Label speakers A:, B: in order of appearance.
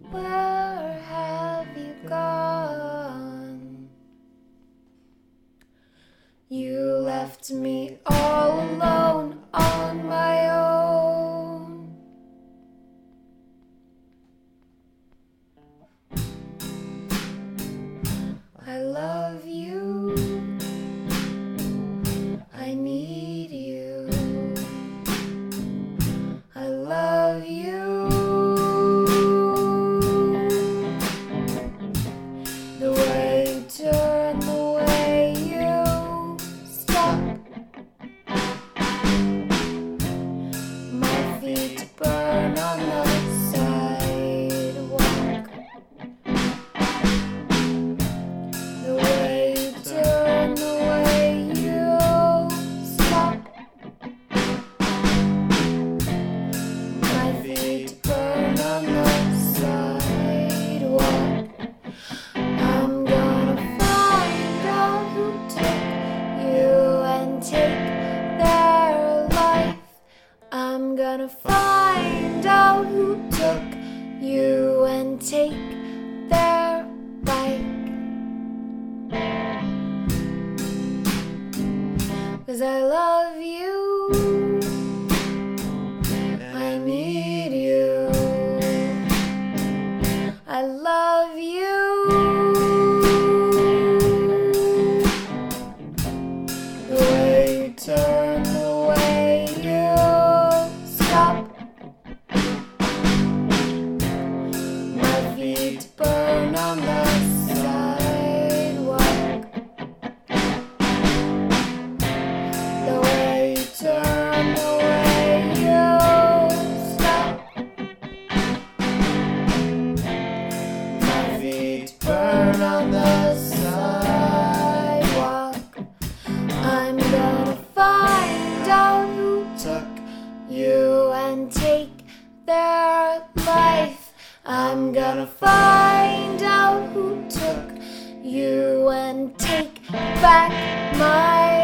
A: Where have you gone? You left me all alone on my own. I love you. I need you. I love you. The way you turn, the way you stop. My feet burn on the sidewalk. The way you turn, the way you stop. My feet burn on the sidewalk. I'm gonna find out who took you and take their life. I'm gonna find out who took you and take their bike. 'Cause I love you. I need you. I love you. The way you turn, the way you stop. My feet burn on the sidewalk. The way you turn, the way you stop. My feet burn on the sidewalk. I'm gonna find out who took you and take their life. I'm gonna find out who took you and take back my